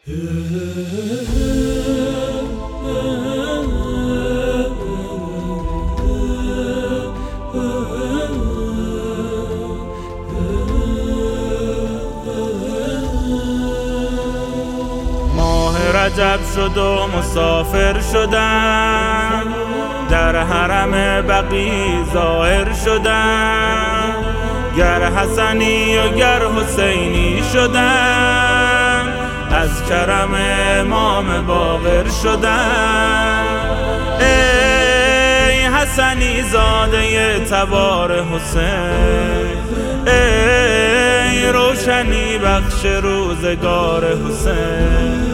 ماه رجب شد و مسافر شدم، در حرم بقی ظاهر شدم. گر حسنی و گر حسینی شدم، از کرم امام باقر شدم. ای حسنی زاده تبار حسین، ای روشنی بخش روزگار حسین.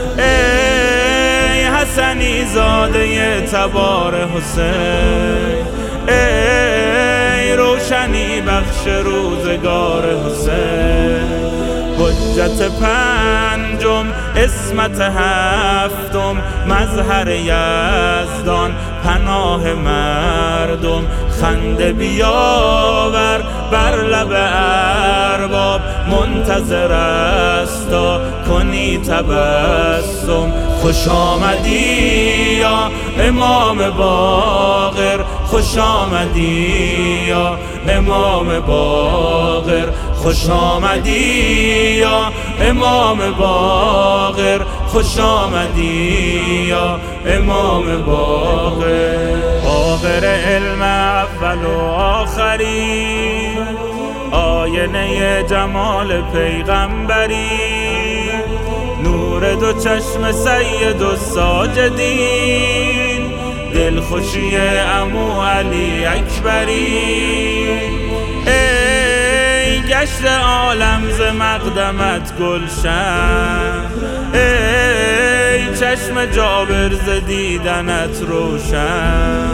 ای حسنی زاده تبار حسین، ای روشنی بخش روزگار حسین. حجت پنجم، عصمت هفتم، مظهر یزدان، پناه مردم. خنده بیاور بر لب ارباب، منتظر است تا کنی تبسم. خوش آمدی یا امام باقر، خوش آمدی یا امام باقر. خوش آمدی یا امام باقر، خوش آمدی یا امام باقر. باقر علم اول و آخری، آینه جمال پیغمبری. نور دو چشم سید و ساجدین، دلخوشی عمو علی اکبری. ای گشت عالم ز مقدمت گلشن، ای چشم جابر ز دیدنت روشن.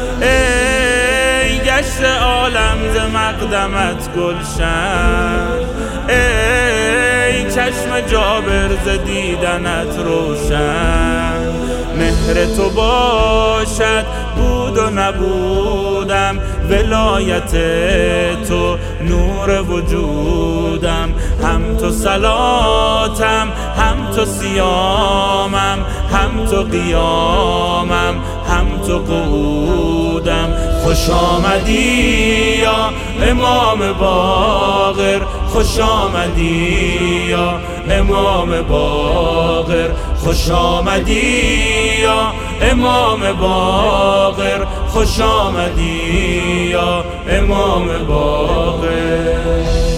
ای گشت عالم ز مقدمت گلشن، ای چشم جابر ز دیدنت روشن. مهر تو باشد بود و نبودم، ولایت تو نور وجودم. هم تو صلاتم، هم تو صیامم، هم تو قیامم، هم تو قعودم. خوش آمدی یا امام باقر، خوش آمدی یا امام باقر. خوش آمدی یا امام باقر، خوش آمدی یا امام باقر.